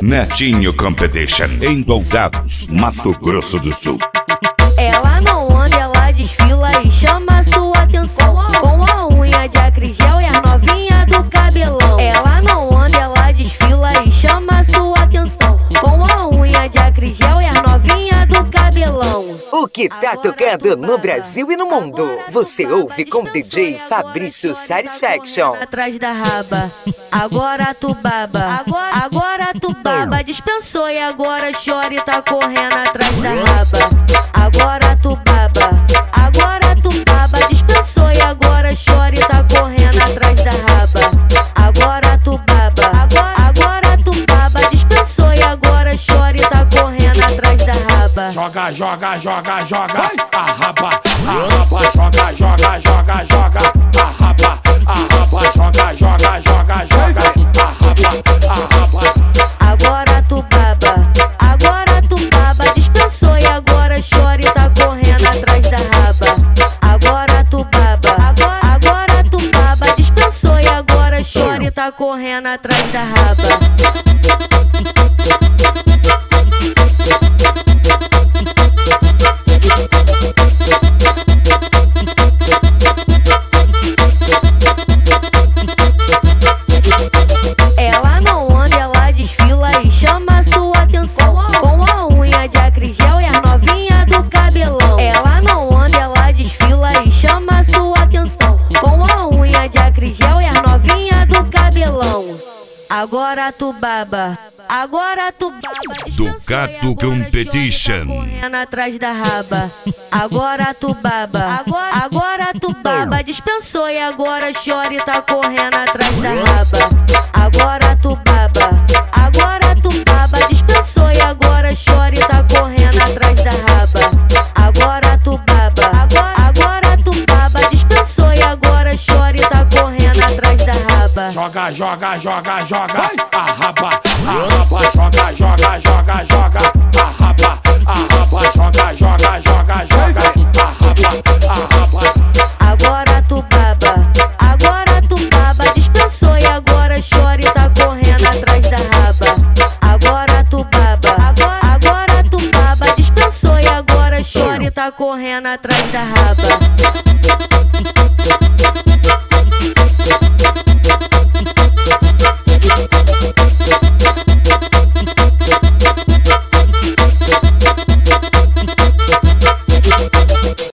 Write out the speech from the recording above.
Netinho Competition, em Dourados, Mato Grosso do Sul. Ela não anda, ela desfila e chama sua atenção com a unha de acrigel e a novinha do cabelão. Ela não anda, ela desfila e chama sua atenção com a unha de acrigel e a novinha do cabelão. O que tá tocando no Brasil e no mundo, você ouve com DJ Fabrício Satisfaction. Atrás da raba, agora tu baba, agora tu baba. Dispensou e agora chora e tá correndo atrás da raba. Agora tu baba, dispensou e agora chora e tá correndo atrás da raba. Agora tu baba, dispensou e agora chora e tá correndo atrás da raba. Joga, joga, joga, joga, a raba, joga, joga, joga, joga, a raba, joga, joga, joga, joga, a raba. Agora tu baba, dispensou e agora chora e tá correndo atrás da raba. Agora tu baba, dispensou e agora chora e tá correndo atrás da raba. Ela não anda, ela desfila e chama sua atenção com a unha de acrigel e a novinha do cabelão. Ela não anda, ela desfila e chama sua atenção com a unha de acrigel e a novinha do cabelão. Agora tu baba, Ducato Competition, correndo atrás da raba. Agora tu baba, dispensou e agora chora e tá correndo atrás da raba. Agora tu baba, dispensou e agora chora e tá correndo atrás da raba. Agora tu baba, dispensou e agora chora e tá correndo atrás da raba. Joga, joga, joga, joga, a raba, joga, joga, joga, joga, a raba, joga, joga, joga, joga, a raba. Agora tu baba, dispensou e agora chora e tá correndo atrás da raba. Agora tu baba, dispensou e agora chora e tá correndo atrás da raba.